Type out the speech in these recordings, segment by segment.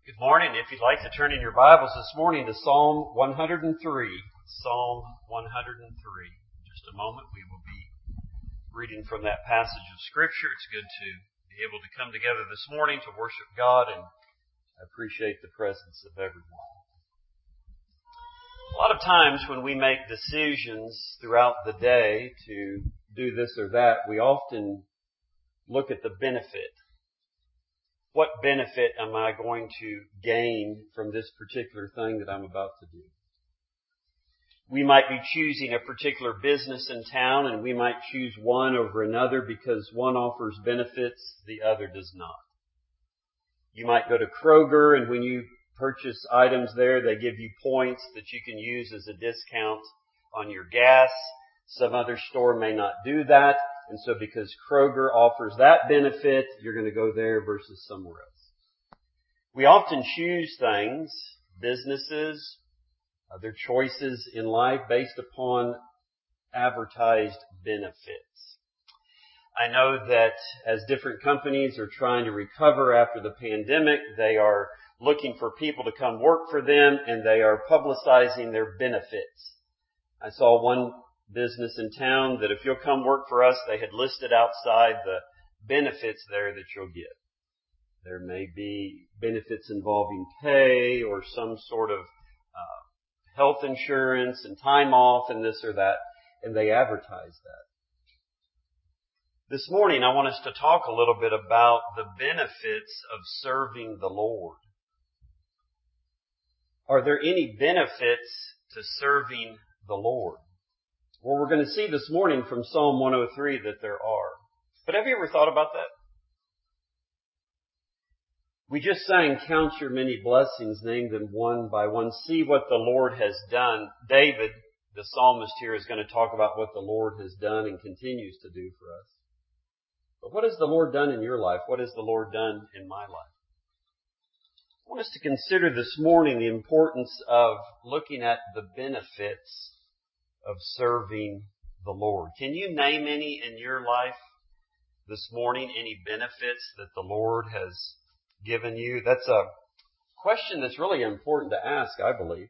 Good morning. If you'd like to turn in your Bibles this morning to Psalm 103. Psalm 103. In just a moment we will be reading from that passage of Scripture. It's good to be able to come together this morning to worship God, and I appreciate the presence of everyone. A lot of times when we make decisions throughout the day to do this or that, we often look at the benefit. What benefit am I going to gain from this particular thing that I'm about to do? We might be choosing a particular business in town, and we might choose one over another because one offers benefits, the other does not. You might go to Kroger, and when you purchase items there, they give you points that you can use as a discount on your gas. Some other store may not do that. And so because Kroger offers that benefit, you're going to go there versus somewhere else. We often choose things, businesses, other choices in life based upon advertised benefits. I know that as different companies are trying to recover after the pandemic, they are looking for people to come work for them, and they are publicizing their benefits. I saw one business in town that if you'll come work for us, they had listed outside the benefits there that you'll get. There may be benefits involving pay or some sort of health insurance and time off and this or that, and they advertise that. This morning I want us to talk a little bit about the benefits of serving the Lord. Are there any benefits to serving the Lord? Well, we're going to see this morning from Psalm 103 that there are. But have you ever thought about that? We just sang, "Count your many blessings, name them one by one. See what the Lord has done." David, the psalmist here, is going to talk about what the Lord has done and continues to do for us. But what has the Lord done in your life? What has the Lord done in my life? I want us to consider this morning the importance of looking at the benefits of serving the Lord. Can you name any in your life this morning, any benefits that the Lord has given you? That's a question that's really important to ask, I believe.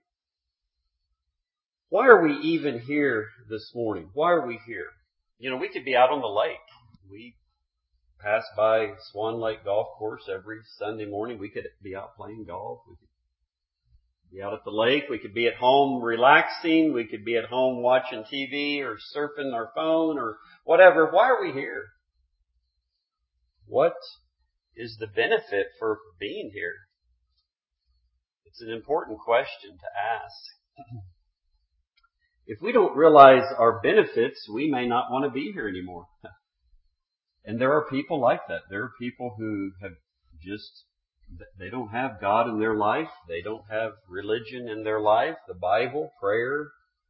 Why are we even here this morning? Why are we here? You know, we could be out on the lake. We pass by Swan Lake Golf Course every Sunday morning. We could be out playing golf. We could be out at the lake. We could be at home relaxing. We could be at home watching TV or surfing our phone or whatever. Why are we here? What is the benefit for being here? It's an important question to ask. If we don't realize our benefits, we may not want to be here anymore. And there are people like that. There are people who have they don't have God in their life. They don't have religion in their life. The Bible, prayer,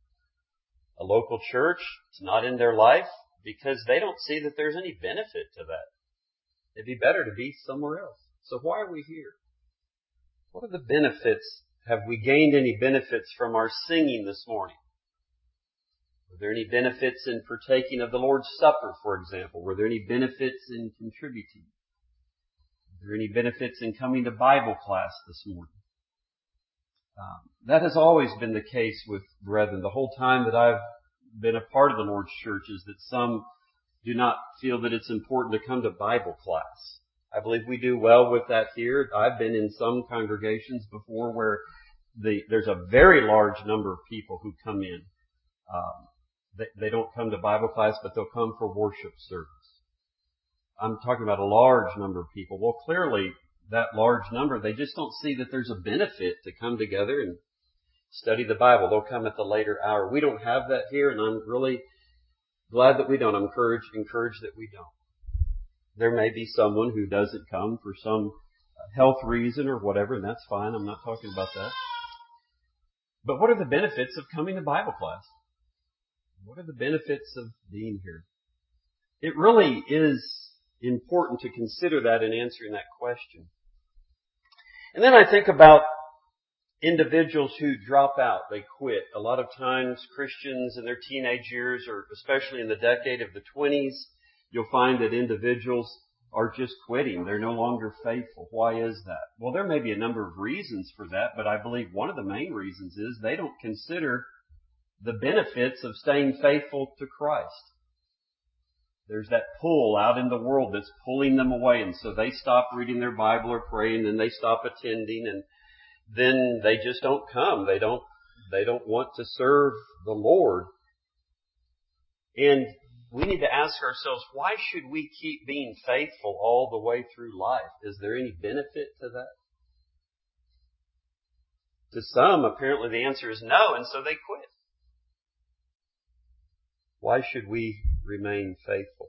a local church, it's not in their life because they don't see that there's any benefit to that. It'd be better to be somewhere else. So why are we here? What are the benefits? Have we gained any benefits from our singing this morning? Were there any benefits in partaking of the Lord's Supper, for example? Were there any benefits in contributing? Were there any benefits in coming to Bible class this morning? That has always been the case with brethren. The whole time that I've been a part of the Lord's church is that some do not feel that it's important to come to Bible class. I believe we do well with that here. I've been in some congregations before where there's a very large number of people who come in. They don't come to Bible class, but they'll come for worship service. I'm talking about a large number of people. Well, clearly, that large number, they just don't see that there's a benefit to come together and study the Bible. They'll come at the later hour. We don't have that here, and I'm really glad that we don't. I'm encouraged that we don't. There may be someone who doesn't come for some health reason or whatever, and that's fine. I'm not talking about that. But what are the benefits of coming to Bible class? What are the benefits of being here? It really is important to consider that in answering that question. And then I think about individuals who drop out, they quit. A lot of times Christians in their teenage years, or especially in the decade of the 20s, you'll find that individuals are just quitting. They're no longer faithful. Why is that? Well, there may be a number of reasons for that, but I believe one of the main reasons is they don't consider the benefits of staying faithful to Christ. There's that pull out in the world that's pulling them away, and so they stop reading their Bible or praying, and they stop attending, and then they just don't come. They don't want to serve the Lord. And we need to ask ourselves, why should we keep being faithful all the way through life? Is there any benefit to that? To some, apparently the answer is no, and so they quit. Why should we remain faithful?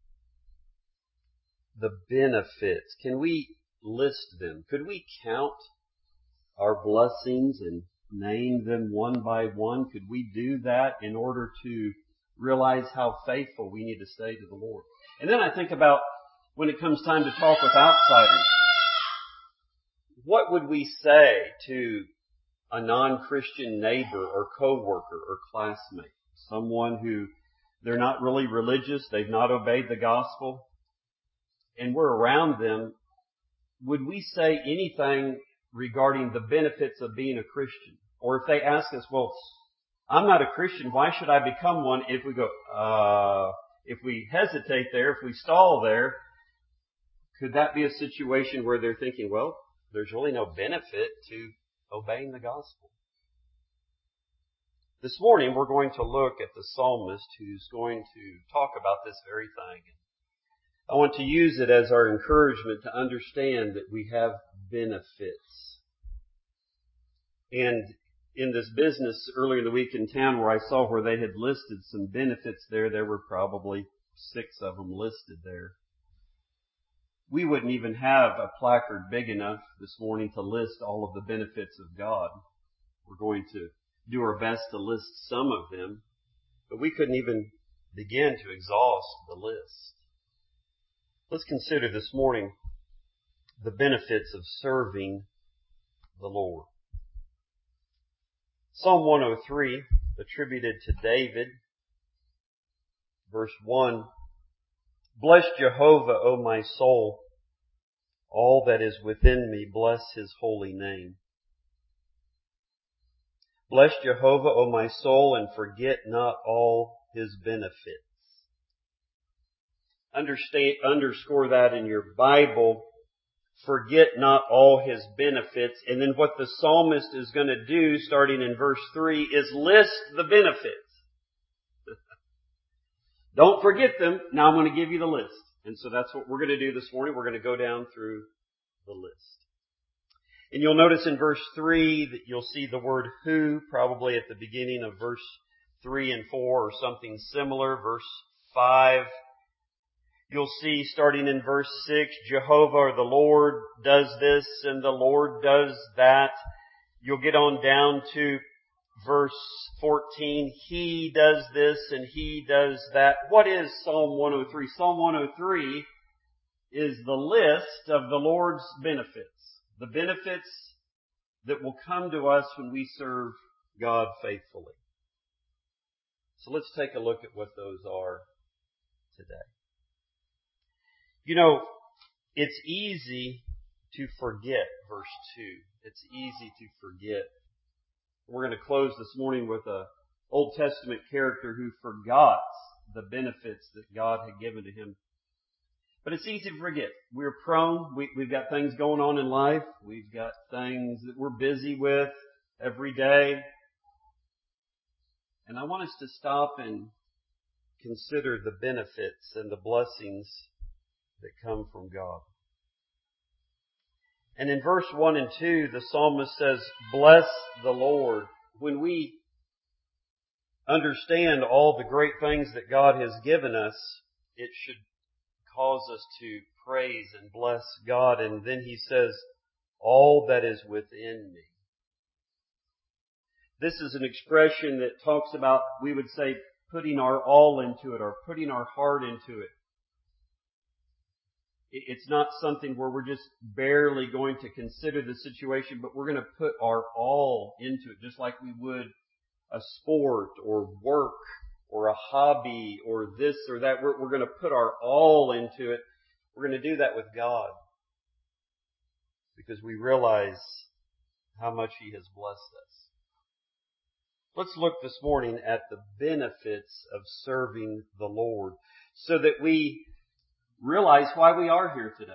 The benefits. Can we list them? Could we count our blessings and name them one by one? Could we do that in order to realize how faithful we need to stay to the Lord? And then I think about when it comes time to talk with outsiders. What would we say to a non-Christian neighbor or coworker or classmate? Someone who they're not really religious, they've not obeyed the gospel, and we're around them. Would we say anything regarding the benefits of being a Christian? Or if they ask us, well, I'm not a Christian, why should I become one? If we go, if we hesitate there, if we stall there, could that be a situation where they're thinking, well, there's really no benefit to obeying the gospel? This morning we're going to look at the psalmist who's going to talk about this very thing. I want to use it as our encouragement to understand that we have benefits. And in this business earlier in the week in town where I saw where they had listed some benefits there were probably 6 of them listed there. We wouldn't even have a placard big enough this morning to list all of the benefits of God. We're going to do our best to list some of them, but we couldn't even begin to exhaust the list. Let's consider this morning the benefits of serving the Lord. Psalm 103, attributed to David, verse 1. Bless Jehovah, O my soul. All that is within me, bless His holy name. Bless Jehovah, O my soul, and forget not all His benefits. Underscore that in your Bible. Forget not all His benefits. And then what the psalmist is going to do, starting in verse 3, is list the benefits. Don't forget them. Now I'm going to give you the list. And so that's what we're going to do this morning. We're going to go down through the list. And you'll notice in verse 3 that you'll see the word who, probably at the beginning of verse 3 and 4 or something similar. Verse 5. You'll see starting in verse 6, Jehovah or the Lord does this and the Lord does that. You'll get on down to verse 14, He does this and He does that. What is Psalm 103? Psalm 103 is the list of the Lord's benefits. The benefits that will come to us when we serve God faithfully. So let's take a look at what those are today. You know, it's easy to forget verse 2. It's easy to forget. We're going to close this morning with an Old Testament character who forgot the benefits that God had given to him. But it's easy to forget. We're prone. We've got things going on in life. We've got things that we're busy with every day. And I want us to stop and consider the benefits and the blessings that come from God. And in verse 1 and 2, the psalmist says, bless the Lord. When we understand all the great things that God has given us, it should cause us to praise and bless God. And then he says, all that is within me. This is an expression that talks about, we would say, putting our all into it or putting our heart into it. It's not something where we're just barely going to consider the situation, but we're going to put our all into it, just like we would a sport or work or a hobby or this or that. We're going to put our all into it. We're going to do that with God because we realize how much He has blessed us. Let's look this morning at the benefits of serving the Lord so that we realize why we are here today.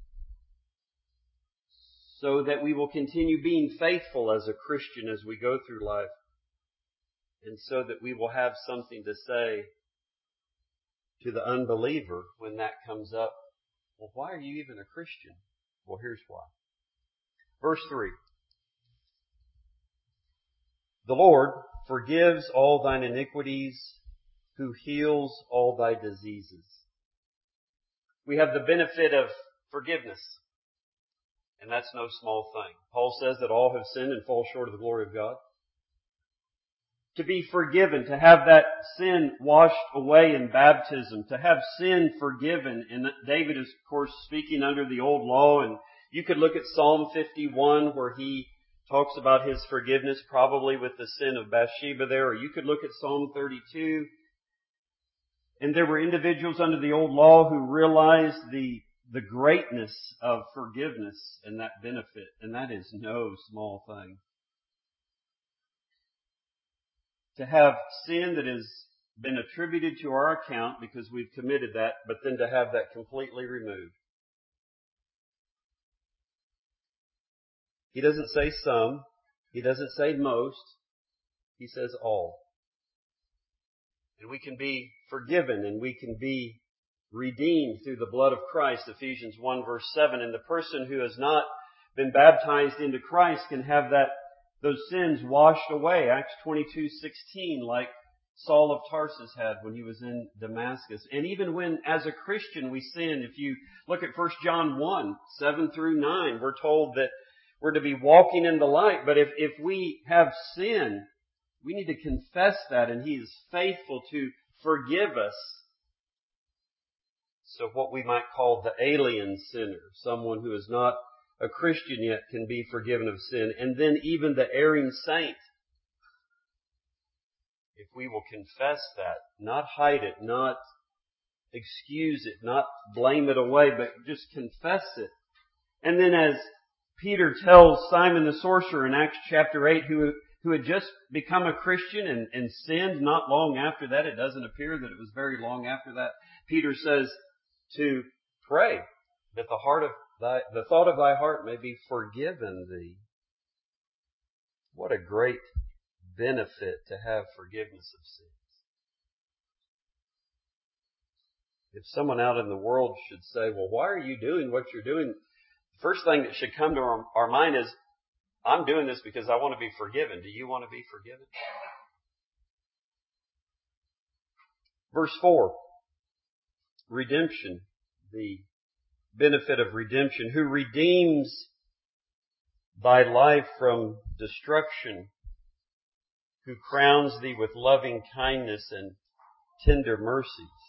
So that we will continue being faithful as a Christian as we go through life. And so that we will have something to say to the unbeliever when that comes up. Well, why are you even a Christian? Well, here's why. Verse 3. The Lord forgives all thine iniquities, who heals all thy diseases. We have the benefit of forgiveness. And that's no small thing. Paul says that all have sinned and fall short of the glory of God. To be forgiven, to have that sin washed away in baptism, to have sin forgiven. And David is, of course, speaking under the old law. And you could look at Psalm 51 where he talks about his forgiveness, probably with the sin of Bathsheba there. Or you could look at Psalm 32. And there were individuals under the old law who realized the greatness of forgiveness and that benefit. And that is no small thing. To have sin that has been attributed to our account because we've committed that, but then to have that completely removed. He doesn't say some. He doesn't say most. He says all. And we can be forgiven and we can be redeemed through the blood of Christ, Ephesians 1 verse 7. And the person who has not been baptized into Christ can have those sins washed away. Acts 22:16, like Saul of Tarsus had when he was in Damascus. And even when, as a Christian, we sin, if you look at 1 John 1, 7 through 9, we're told that we're to be walking in the light. But if we have sin, we need to confess that, and He is faithful to forgive us. So what we might call the alien sinner, someone who is not a Christian yet, can be forgiven of sin. And then even the erring saint, if we will confess that, not hide it, not excuse it, not blame it away, but just confess it. And then as Peter tells Simon the sorcerer in Acts chapter 8, who had just become a Christian and sinned not long after that, it doesn't appear that it was very long after that, Peter says to pray that the thought of thy heart may be forgiven thee. What a great benefit to have forgiveness of sins. If someone out in the world should say, well, why are you doing what you're doing? The first thing that should come to our mind is, I'm doing this because I want to be forgiven. Do you want to be forgiven? Verse 4. Redemption. The benefit of redemption. Who redeems thy life from destruction. Who crowns thee with loving kindness and tender mercies.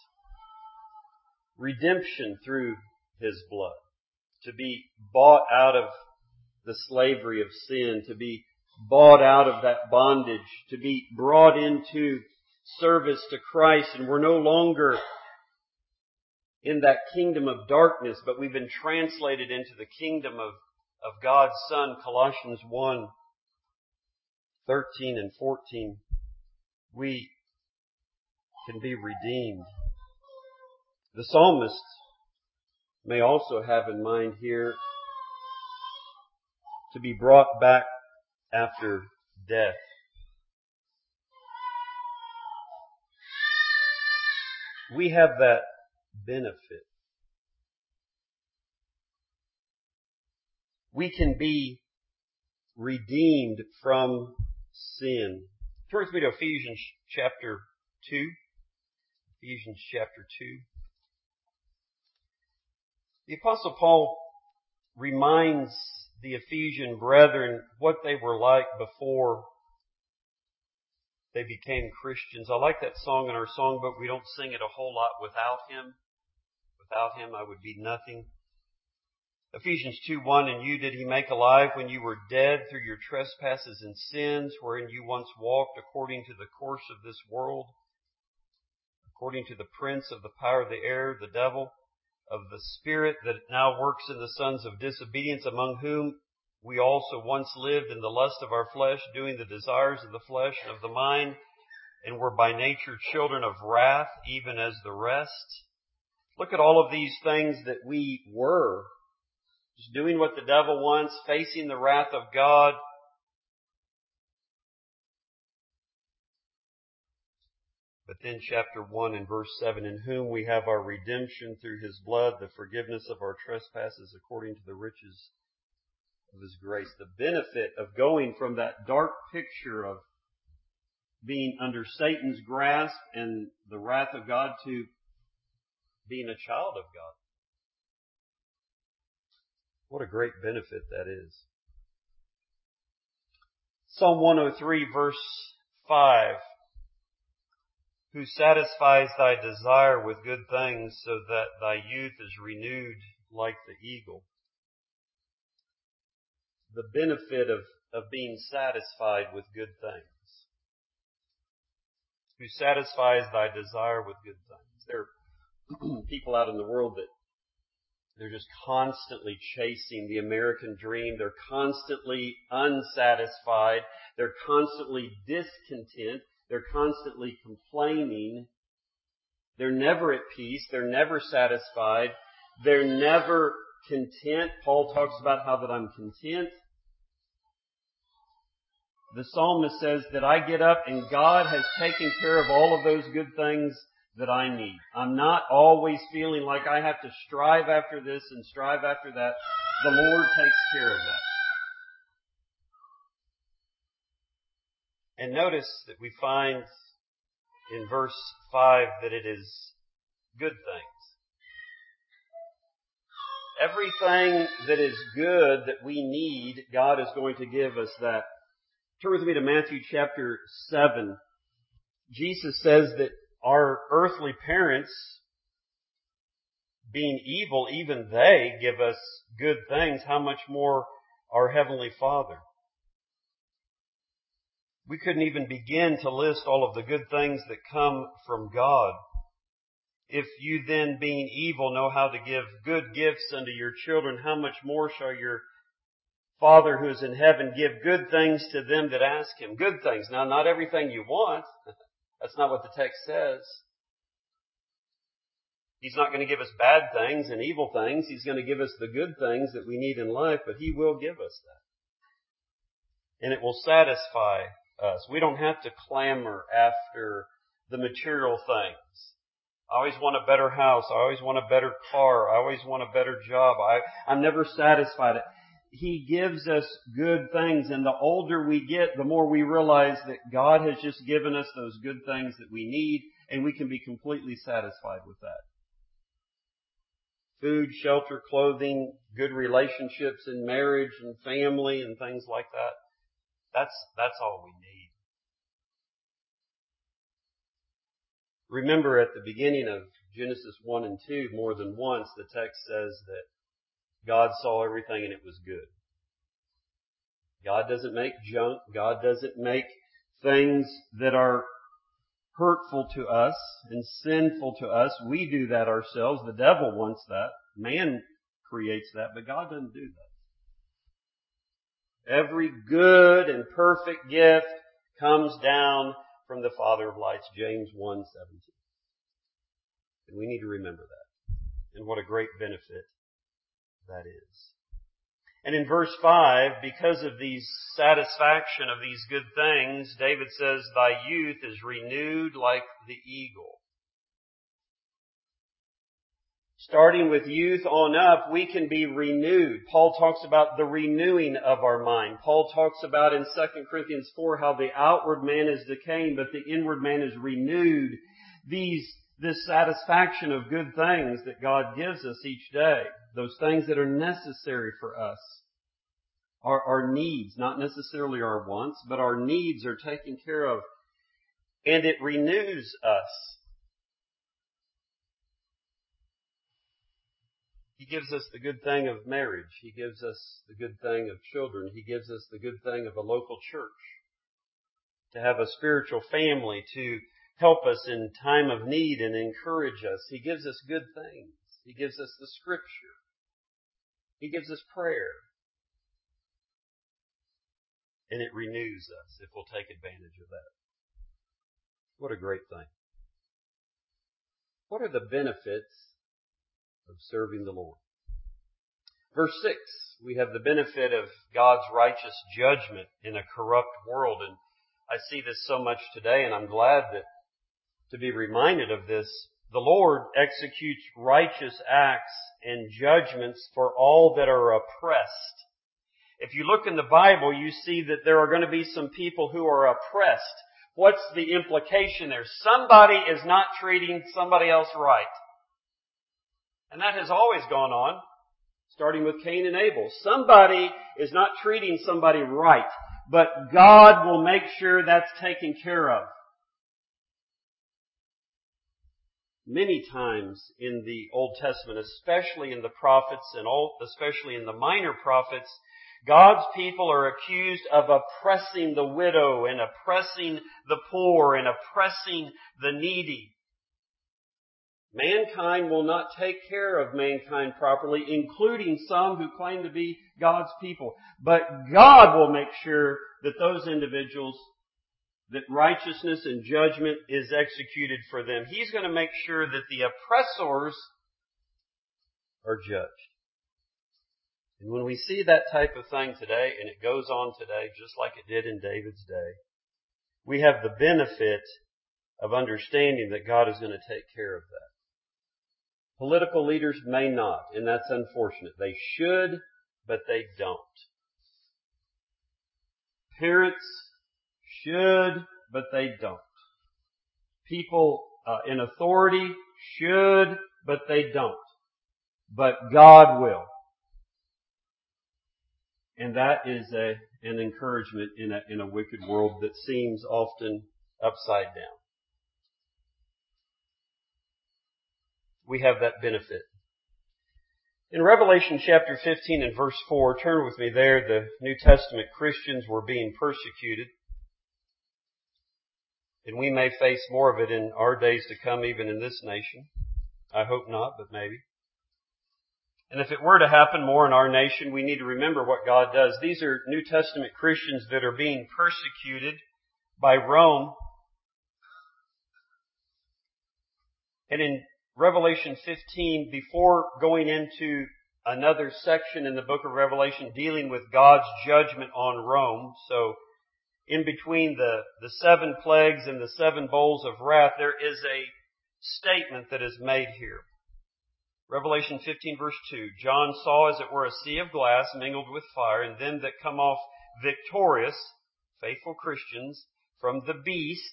Redemption through His blood. To be bought out of the slavery of sin, to be bought out of that bondage, to be brought into service to Christ. And we're no longer in that kingdom of darkness, but we've been translated into the kingdom of God's Son. Colossians 1, 13 and 14. We can be redeemed. The psalmist may also have in mind here to be brought back after death. We have that benefit. We can be redeemed from sin. Turn with me to Ephesians chapter 2. Ephesians chapter 2. The Apostle Paul reminds the Ephesian brethren what they were like before they became Christians. I like that song in our songbook. We don't sing it a whole lot. Without Him. Without Him I would be nothing. Ephesians 2:1, and you did He make alive when you were dead through your trespasses and sins, wherein you once walked according to the course of this world, according to the prince of the power of the air, the devil, of the Spirit that now works in the sons of disobedience, among whom we also once lived in the lust of our flesh, doing the desires of the flesh and of the mind, and were by nature children of wrath, even as the rest. Look at all of these things that we were. Just doing what the devil wants, facing the wrath of God. But then chapter 1 and verse 7, in whom we have our redemption through His blood, the forgiveness of our trespasses according to the riches of His grace. The benefit of going from that dark picture of being under Satan's grasp and the wrath of God to being a child of God. What a great benefit that is. Psalm 103 verse 5. Who satisfies thy desire with good things so that thy youth is renewed like the eagle. The benefit of being satisfied with good things. Who satisfies thy desire with good things. There are people out in the world that they're just constantly chasing the American dream. They're constantly unsatisfied. They're constantly discontent. They're constantly complaining. They're never at peace. They're never satisfied. They're never content. Paul talks about how that I'm content. The psalmist says that I get up and God has taken care of all of those good things that I need. I'm not always feeling like I have to strive after this and strive after that. The Lord takes care of that. And notice that we find in verse 5 that it is good things. Everything that is good that we need, God is going to give us that. Turn with me to Matthew chapter 7. Jesus says that our earthly parents, being evil, even they give us good things. How much more our Heavenly Father? We couldn't even begin to list all of the good things that come from God. If you then, being evil, know how to give good gifts unto your children, how much more shall your Father who is in heaven give good things to them that ask Him? Good things. Now, not everything you want. That's not what the text says. He's not going to give us bad things and evil things. He's going to give us the good things that we need in life, but He will give us that. And it will satisfy us. We don't have to clamor after the material things. I always want a better house. I always want a better car. I always want a better job. I'm never satisfied. He gives us good things, and the older we get, the more we realize that God has just given us those good things that we need, and we can be completely satisfied with that. Food, shelter, clothing, good relationships in marriage and family and things like that. That's all we need. Remember at the beginning of Genesis 1 and 2, more than once, the text says that God saw everything and it was good. God doesn't make junk. God doesn't make things that are hurtful to us and sinful to us. We do that ourselves. The devil wants that. Man creates that, but God doesn't do that. Every good and perfect gift comes down from the Father of lights, James 1:17. And we need to remember that. And what a great benefit that is. And in verse 5, because of these satisfaction of these good things, David says, thy youth is renewed like the eagle. Starting with youth on up, we can be renewed. Paul talks about the renewing of our mind. Paul talks about in 2 Corinthians 4 how the outward man is decaying, but the inward man is renewed. This satisfaction of good things that God gives us each day, those things that are necessary for us, our needs, not necessarily our wants, but our needs are taken care of. And it renews us. He gives us the good thing of marriage. He gives us the good thing of children. He gives us the good thing of a local church. To have a spiritual family to help us in time of need and encourage us. He gives us good things. He gives us the Scripture. He gives us prayer. And it renews us if we'll take advantage of that. What a great thing. What are the benefits of serving the Lord? Verse 6, we have the benefit of God's righteous judgment in a corrupt world. And I see this so much today, and I'm glad to be reminded of this. The Lord executes righteous acts and judgments for all that are oppressed. If you look in the Bible, you see that there are going to be some people who are oppressed. What's the implication there? Somebody is not treating somebody else right. And that has always gone on, starting with Cain and Abel. Somebody is not treating somebody right, but God will make sure that's taken care of. Many times in the Old Testament, especially in the prophets and especially in the minor prophets, God's people are accused of oppressing the widow and oppressing the poor and oppressing the needy. Mankind will not take care of mankind properly, including some who claim to be God's people. But God will make sure that those individuals, that righteousness and judgment is executed for them. He's going to make sure that the oppressors are judged. And when we see that type of thing today, and it goes on today just like it did in David's day, we have the benefit of understanding that God is going to take care of that. Political leaders may not, and that's unfortunate. They should, but they don't. Parents should, but they don't. People in authority should, but they don't. But God will. And that is an encouragement in a wicked world that seems often upside down. We have that benefit. In Revelation chapter 15 and verse 4, turn with me there, the New Testament Christians were being persecuted. And we may face more of it in our days to come, even in this nation. I hope not, but maybe. And if it were to happen more in our nation, we need to remember what God does. These are New Testament Christians that are being persecuted by Rome. And in Revelation 15, before going into another section in the book of Revelation dealing with God's judgment on Rome, so in between the 7 plagues and the 7 bowls of wrath, there is a statement that is made here. Revelation 15 verse 2, John saw as it were a sea of glass mingled with fire, and them that come off victorious, faithful Christians, from the beast.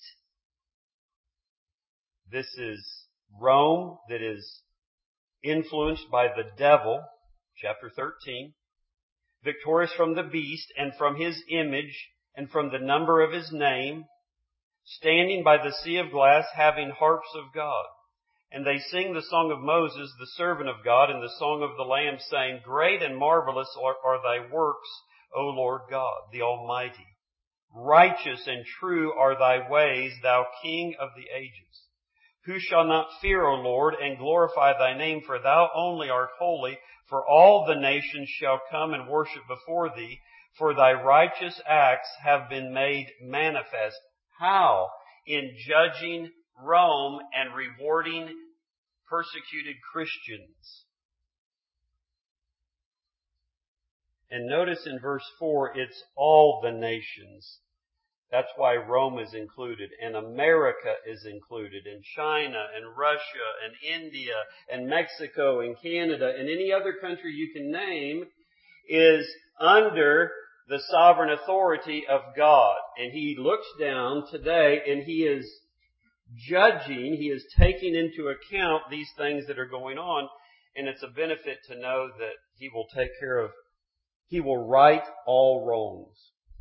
This is Rome that is influenced by the devil, chapter 13. Victorious from the beast and from his image and from the number of his name, standing by the sea of glass, having harps of God. And they sing the song of Moses, the servant of God, and the song of the Lamb, saying, Great and marvelous are thy works, O Lord God, the Almighty. Righteous and true are thy ways, thou King of the ages. Who shall not fear, O Lord, and glorify thy name? For thou only art holy, for all the nations shall come and worship before thee, for thy righteous acts have been made manifest. How? In judging Rome and rewarding persecuted Christians. And notice in verse 4, it's all the nations. That's why Rome is included, and America is included, and China, and Russia, and India, and Mexico, and Canada, and any other country you can name is under the sovereign authority of God. And He looks down today, and He is judging, He is taking into account these things that are going on, and it's a benefit to know that He will take care of, He will right all wrongs.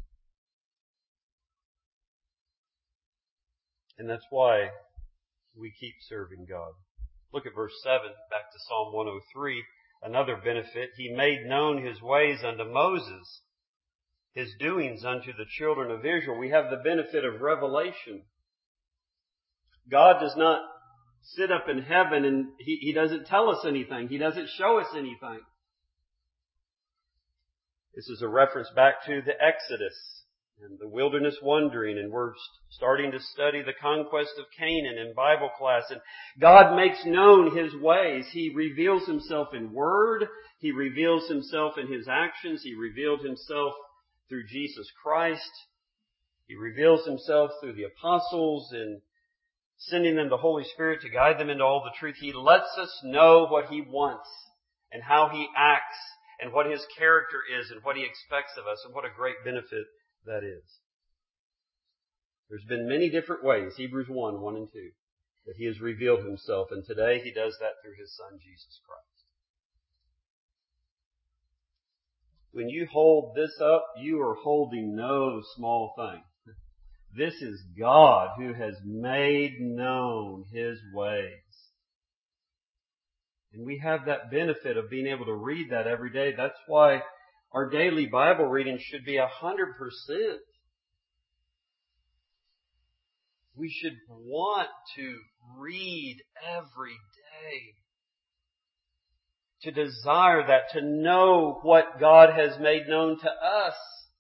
And that's why we keep serving God. Look at verse 7, back to Psalm 103. Another benefit, He made known His ways unto Moses, His doings unto the children of Israel. We have the benefit of revelation. God does not sit up in heaven and He doesn't tell us anything. He doesn't show us anything. This is a reference back to the Exodus and the wilderness wandering, and we're starting to study the conquest of Canaan in Bible class. And God makes known His ways. He reveals Himself in word. He reveals Himself in His actions. He revealed Himself through Jesus Christ. He reveals Himself through the apostles and sending them the Holy Spirit to guide them into all the truth. He lets us know what He wants and how He acts and what His character is and what He expects of us, and what a great benefit that is. There's been many different ways, Hebrews 1 and 2, that He has revealed Himself, and today He does that through His Son, Jesus Christ. When you hold this up, you are holding no small thing. This is God who has made known His ways. And we have that benefit of being able to read that every day. That's why our daily Bible reading should be 100%. We should want to read every day. To desire that, to know what God has made known to us,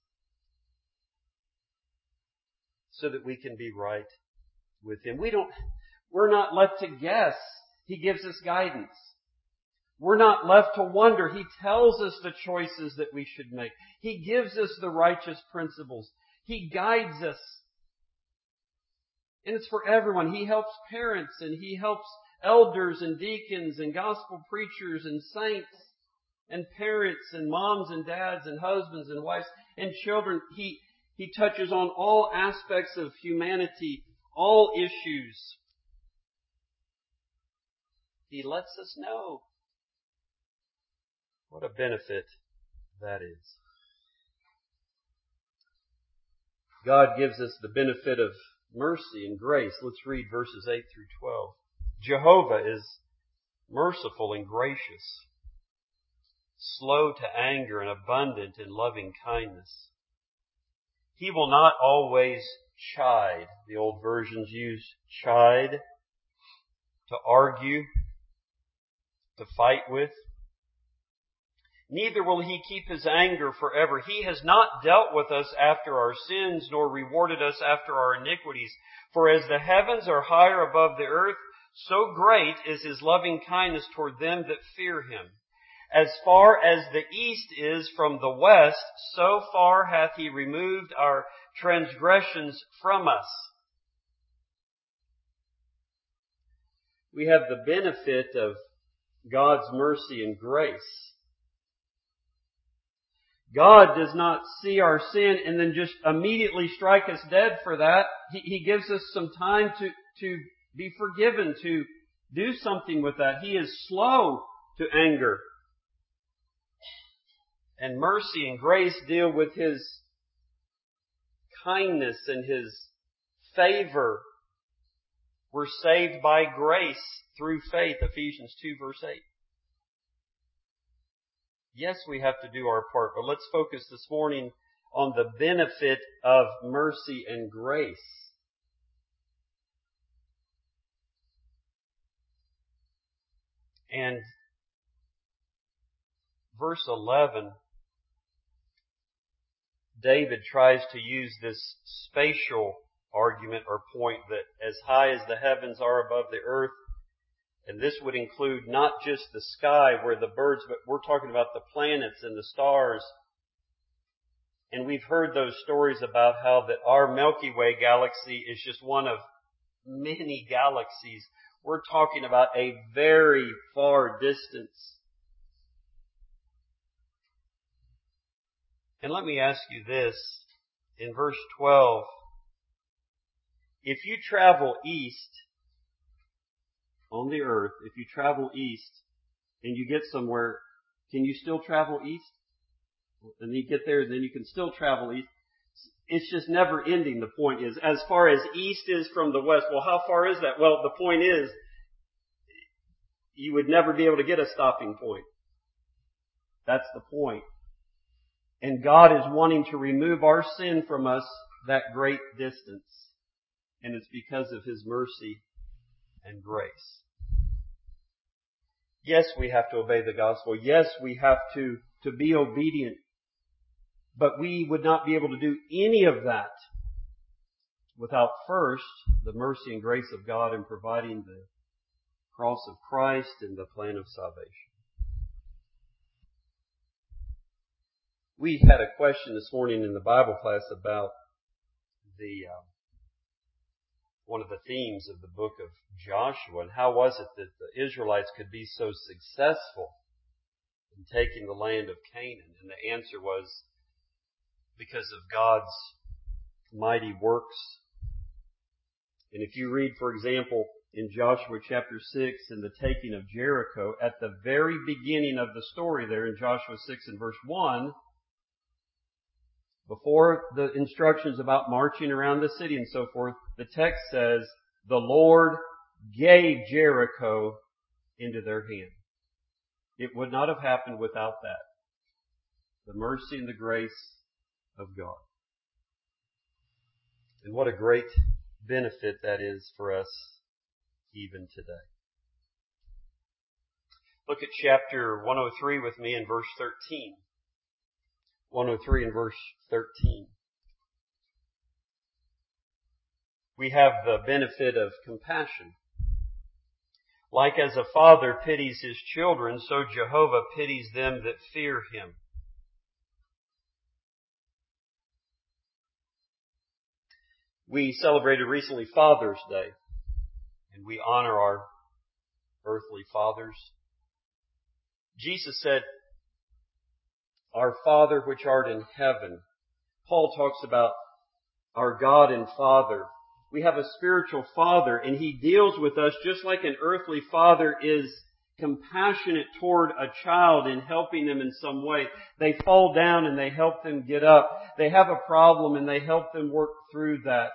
so that we can be right with Him. We're not left to guess. He gives us guidance. We're not left to wonder. He tells us the choices that we should make. He gives us the righteous principles. He guides us. And it's for everyone. He helps parents, and He helps elders and deacons and gospel preachers and saints and parents and moms and dads and husbands and wives and children. He touches on all aspects of humanity, all issues. He lets us know. What a benefit that is. God gives us the benefit of mercy and grace. Let's read verses 8 through 12. Jehovah is merciful and gracious, slow to anger and abundant in loving kindness. He will not always chide. The old versions use chide, to argue, to fight with. Neither will He keep His anger forever. He has not dealt with us after our sins, nor rewarded us after our iniquities. For as the heavens are higher above the earth, so great is His loving kindness toward them that fear Him. As far as the east is from the west, so far hath He removed our transgressions from us. We have the benefit of God's mercy and grace. God does not see our sin and then just immediately strike us dead for that. He gives us some time to be forgiven, to do something with that. He is slow to anger. And mercy and grace deal with His kindness and His favor. We're saved by grace through faith, Ephesians 2 verse 8. Yes, we have to do our part, but let's focus this morning on the benefit of mercy and grace. And verse 11, David tries to use this spatial argument or point that as high as the heavens are above the earth, and this would include not just the sky where the birds, but we're talking about the planets and the stars. And we've heard those stories about how that our Milky Way galaxy is just one of many galaxies. We're talking about a very far distance. And let me ask you this, in verse 12, if you travel east on the earth, if you travel east and you get somewhere, can you still travel east? And you get there and then you can still travel east. It's just never ending, the point is. As far as east is from the west, well, how far is that? Well, the point is, you would never be able to get a stopping point. That's the point. And God is wanting to remove our sin from us that great distance. And it's because of His mercy and grace. Yes, we have to obey the gospel. Yes, we have to be obedient. But we would not be able to do any of that without first the mercy and grace of God in providing the cross of Christ and the plan of salvation. We had a question this morning in the Bible class about the one of the themes of the book of Joshua, and how was it that the Israelites could be so successful in taking the land of Canaan? And the answer was because of God's mighty works. And if you read, for example, in Joshua chapter 6 in the taking of Jericho, at the very beginning of the story there in Joshua 6 and verse 1, before the instructions about marching around the city and so forth, the text says, the Lord gave Jericho into their hand. It would not have happened without that. The mercy and the grace of God. And what a great benefit that is for us even today. Look at chapter 103 with me in verse 13. 103 and verse 13. We have the benefit of compassion. Like as a father pities his children, so Jehovah pities them that fear him. We celebrated recently Father's Day, and we honor our earthly fathers. Jesus said, Our Father which art in heaven. Paul talks about our God and Father. We have a spiritual Father, and He deals with us just like an earthly father is compassionate toward a child in helping them in some way. They fall down and they help them get up. They have a problem and they help them work through that.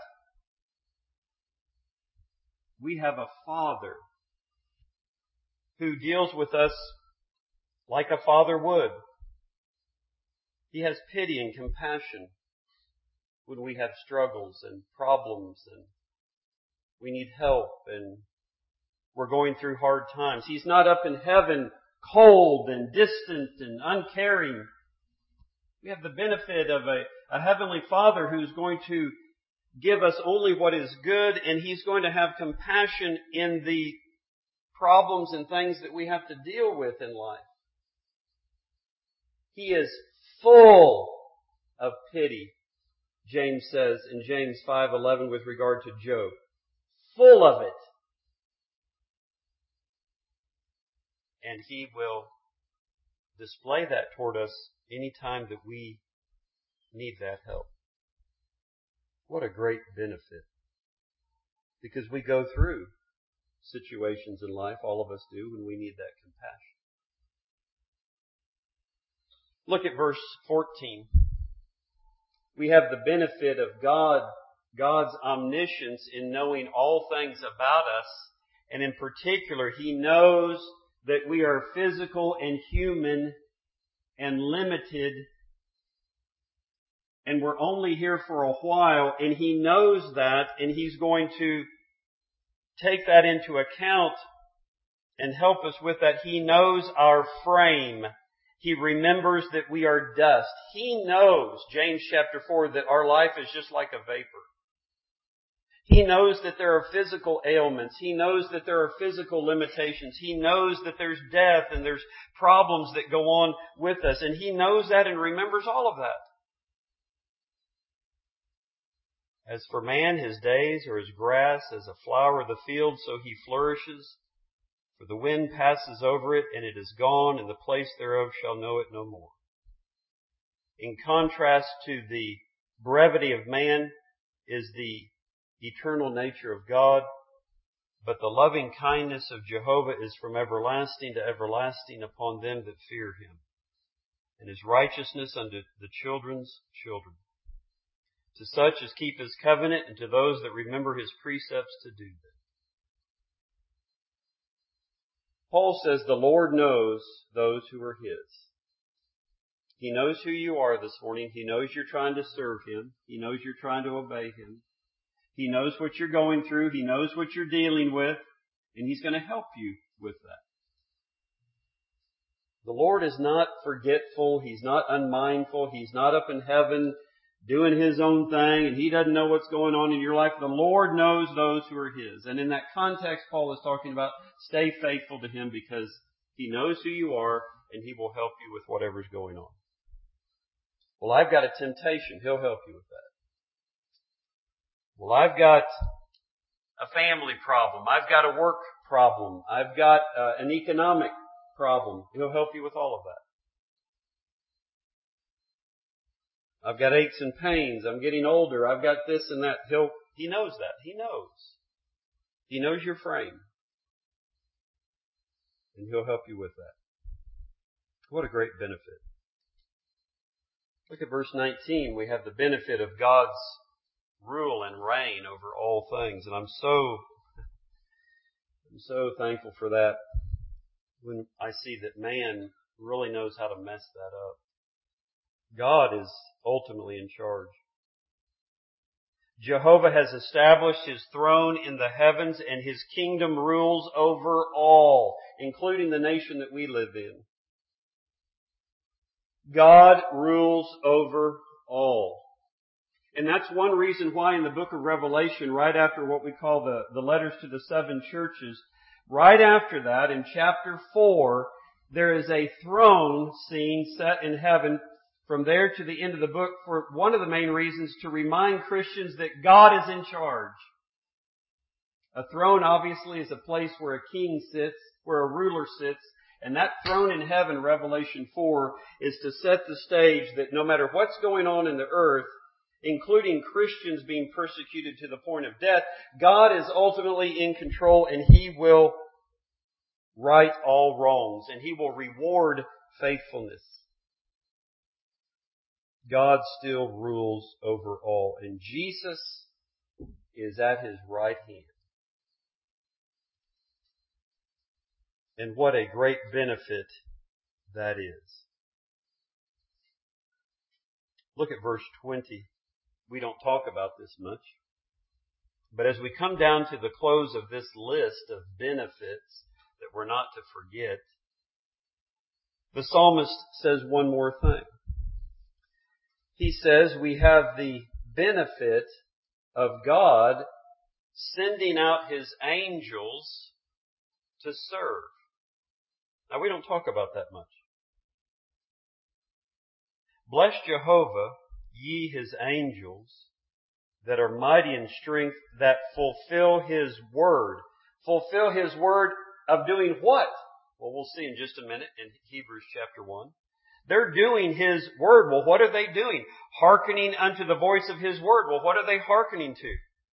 We have a Father who deals with us like a father would. He has pity and compassion when we have struggles and problems and we need help and we're going through hard times. He's not up in heaven cold and distant and uncaring. We have the benefit of a heavenly Father who's going to give us only what is good, and He's going to have compassion in the problems and things that we have to deal with in life. He is full of pity, James says in James 5:11 with regard to Job. Full of it. And He will display that toward us any time that we need that help. What a great benefit. Because we go through situations in life, all of us do, when we need that compassion. Look at verse 14. We have the benefit of God's omniscience in knowing all things about us. And in particular, He knows that we are physical and human and limited. And we're only here for a while. And He knows that. And He's going to take that into account and help us with that. He knows our frame. He remembers that we are dust. He knows, James chapter 4, that our life is just like a vapor. He knows that there are physical ailments. He knows that there are physical limitations. He knows that there's death and there's problems that go on with us. And He knows that and remembers all of that. As for man, his days are as grass, as a flower of the field, so he flourishes. For the wind passes over it, and it is gone, and the place thereof shall know it no more. In contrast to the brevity of man is the eternal nature of God, but the loving kindness of Jehovah is from everlasting to everlasting upon them that fear Him, and His righteousness unto the children's children, to such as keep His covenant, and to those that remember His precepts to do them. Paul says the Lord knows those who are His. He knows who you are this morning. He knows you're trying to serve Him. He knows you're trying to obey Him. He knows what you're going through. He knows what you're dealing with. And He's going to help you with that. The Lord is not forgetful. He's not unmindful. He's not up in heaven doing His own thing, and He doesn't know what's going on in your life. The Lord knows those who are His. And in that context, Paul is talking about stay faithful to Him because He knows who you are and He will help you with whatever's going on. Well, I've got a temptation. He'll help you with that. Well, I've got a family problem. I've got a work problem. I've got an economic problem. He'll help you with all of that. I've got aches and pains. I'm getting older. I've got this and that. He knows that. He knows. He knows your frame. And He'll help you with that. What a great benefit. Look at verse 19. We have the benefit of God's rule and reign over all things. And I'm so thankful for that when I see that man really knows how to mess that up. God is ultimately in charge. Jehovah has established His throne in the heavens, and His kingdom rules over all, including the nation that we live in. God rules over all. And that's one reason why in the book of Revelation, right after what we call the letters to the seven churches, right after that, in chapter 4, there is a throne scene set in heaven from there to the end of the book for one of the main reasons to remind Christians that God is in charge. A throne obviously is a place where a king sits, where a ruler sits, and that throne in heaven, Revelation 4, is to set the stage that no matter what's going on in the earth, including Christians being persecuted to the point of death, God is ultimately in control and He will right all wrongs and He will reward faithfulness. God still rules over all, and Jesus is at His right hand. And what a great benefit that is. Look at verse 20. We don't talk about this much. But as we come down to the close of this list of benefits that we're not to forget, the psalmist says one more thing. He says we have the benefit of God sending out His angels to serve. Now, we don't talk about that much. Bless Jehovah, ye His angels, that are mighty in strength, that fulfill His word. Fulfill His word of doing what? Well, we'll see in just a minute in Hebrews chapter 1. They're doing His word. Well, what are they doing? Hearkening unto the voice of His word. Well, what are they hearkening to?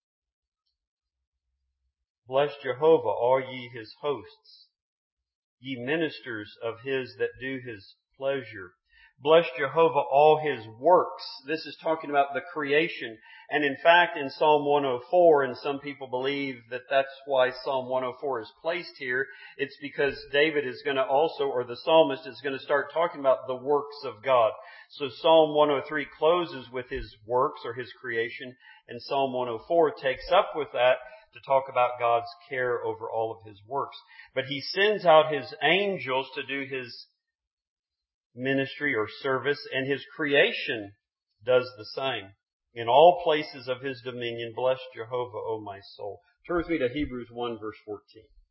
Bless Jehovah, all ye His hosts, ye ministers of His that do His pleasure. Bless Jehovah, all His works. This is talking about the creation. And in fact, in Psalm 104, and some people believe that that's why Psalm 104 is placed here, it's because David is going to also, or the psalmist is going to start talking about the works of God. So Psalm 103 closes with His works or His creation, and Psalm 104 takes up with that to talk about God's care over all of His works. But He sends out His angels to do His ministry or service, and His creation does the same. In all places of His dominion, bless Jehovah, O my soul. Turn with me to Hebrews 1 verse 14.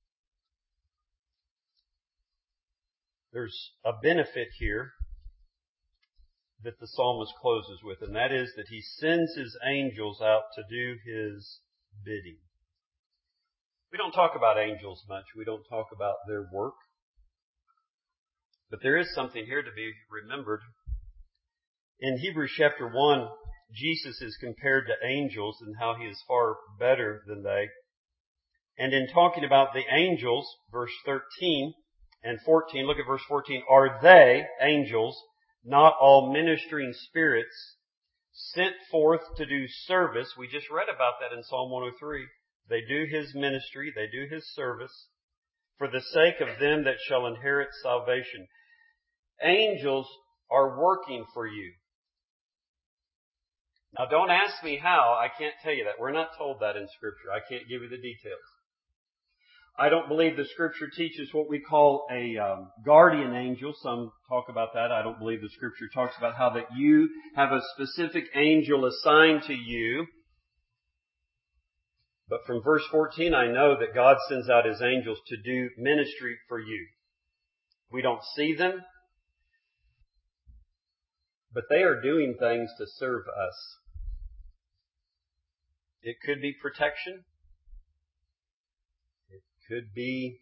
There's a benefit here that the psalmist closes with, and that is that he sends his angels out to do His bidding. We don't talk about angels much. We don't talk about their work. But there is something here to be remembered. In Hebrews chapter 1, Jesus is compared to angels and how He is far better than they. And in talking about the angels, verse 13 and 14, look at verse 14. Are they, angels, not all ministering spirits, sent forth to do service? We just read about that in Psalm 103. They do His ministry, they do His service, for the sake of them that shall inherit salvation. Angels are working for you. Now don't ask me how, I can't tell you that. We're not told that in Scripture. I can't give you the details. I don't believe the Scripture teaches what we call a guardian angel. Some talk about that. I don't believe the Scripture talks about how that you have a specific angel assigned to you. But from verse 14, I know that God sends out His angels to do ministry for you. We don't see them, but they are doing things to serve us. It could be protection. It could be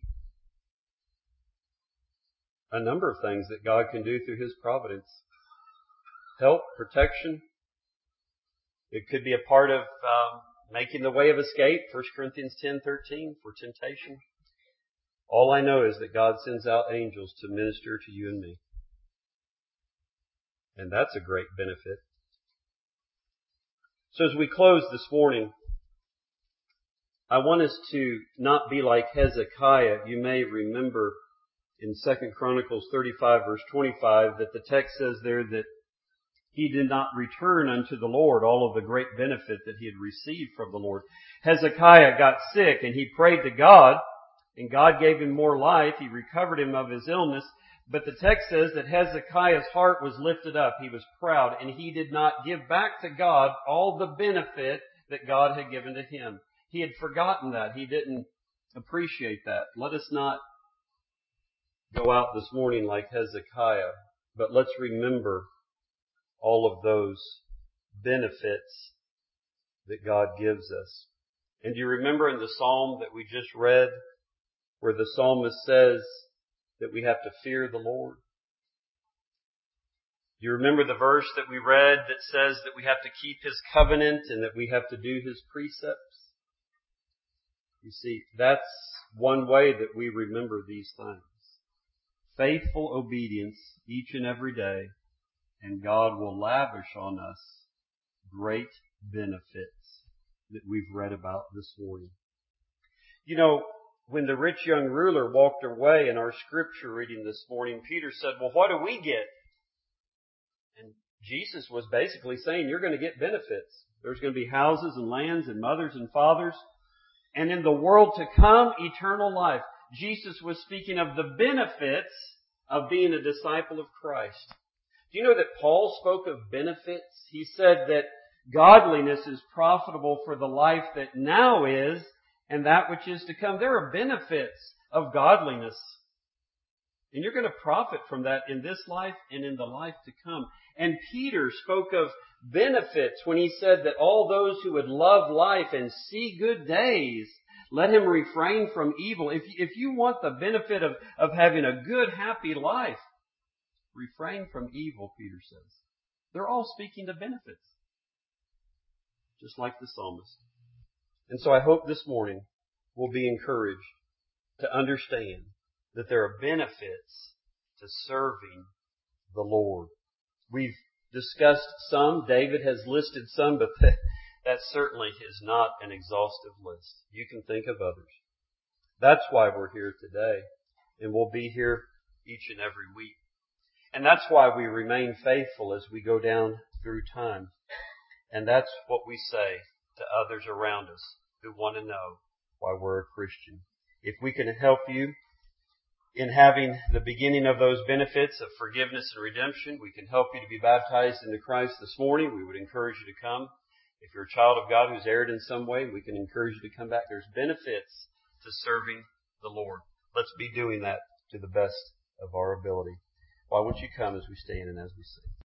a number of things that God can do through His providence. Help, protection. It could be a part of making the way of escape, 1 Corinthians 10:13, for temptation. All I know is that God sends out angels to minister to you and me. And that's a great benefit. So as we close this morning, I want us to not be like Hezekiah. You may remember in 2 Chronicles 35 verse 25 that the text says there that he did not return unto the Lord all of the great benefit that he had received from the Lord. Hezekiah got sick and he prayed to God, and God gave him more life. He recovered him of his illness. But the text says that Hezekiah's heart was lifted up. He was proud, and he did not give back to God all the benefit that God had given to him. He had forgotten that. He didn't appreciate that. Let us not go out this morning like Hezekiah, but let's remember all of those benefits that God gives us. And do you remember in the psalm that we just read where the psalmist says that we have to fear the Lord? Do you remember the verse that we read that says that we have to keep His covenant and that we have to do His precepts? You see, that's one way that we remember these things. Faithful obedience each and every day, and God will lavish on us great benefits that we've read about this morning. You know, when the rich young ruler walked away in our scripture reading this morning, Peter said, well, what do we get? And Jesus was basically saying, you're going to get benefits. There's going to be houses and lands and mothers and fathers. And in the world to come, eternal life. Jesus was speaking of the benefits of being a disciple of Christ. Do you know that Paul spoke of benefits? He said that godliness is profitable for the life that now is and that which is to come. There are benefits of godliness. And you're going to profit from that in this life and in the life to come. And Peter spoke of benefits when he said that all those who would love life and see good days, let him refrain from evil. If you want the benefit of having a good, happy life, refrain from evil, Peter says. They're all speaking to benefits. Just like the psalmist. And so I hope this morning we'll be encouraged to understand that there are benefits to serving the Lord. We've discussed some. David has listed some, but that certainly is not an exhaustive list. You can think of others. That's why we're here today, and we'll be here each and every week. And that's why we remain faithful as we go down through time. And that's what we say to others around us who want to know why we're a Christian. If we can help you in having the beginning of those benefits of forgiveness and redemption, we can help you to be baptized into Christ this morning. We would encourage you to come. If you're a child of God who's erred in some way, we can encourage you to come back. There's benefits to serving the Lord. Let's be doing that to the best of our ability. Why won't you come as we stand and as we sing?